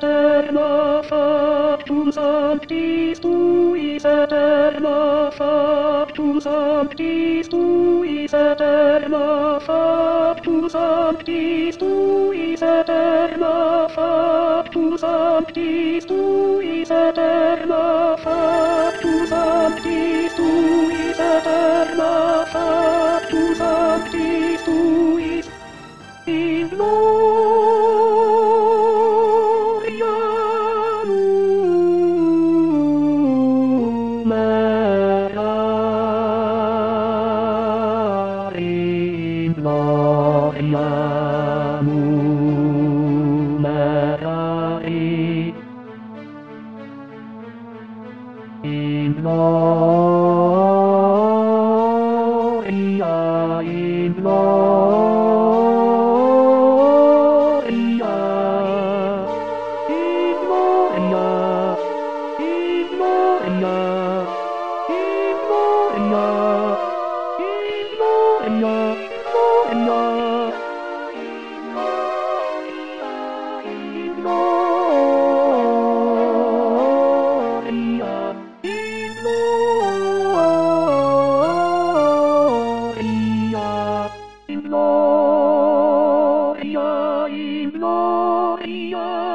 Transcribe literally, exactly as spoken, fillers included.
eterna factum sanctis tuis eterna factum sanctis tuis eterna factum sanctis tuis eterna factum sanctis tuis eterna factum sanctis tuis eterna factum sanctis tuis in gloria numerae in gloria numerae in gloria in gloria in gloria in gloria in gloria in gloria in gloria in gloria in gloria in gloria